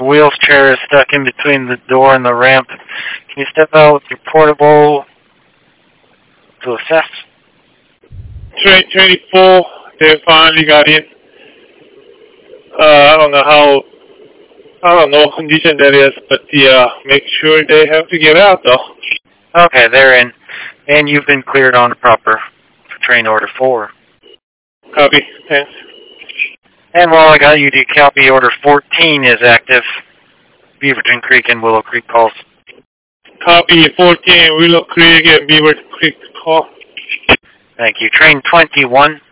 wheelchair is stuck in between the door and the ramp. Can you step out with your portable to assess? Train 24, they finally got in. I don't know what condition that is, but make sure they have to get out though. Okay, they're in. And you've been cleared on proper for train order 4. Copy, thanks. And while I got you, do you copy order 14 is active? Beaverton Creek and Willow Creek calls. Copy 14, Willow Creek and Beaver Creek call. Thank you. Train 21.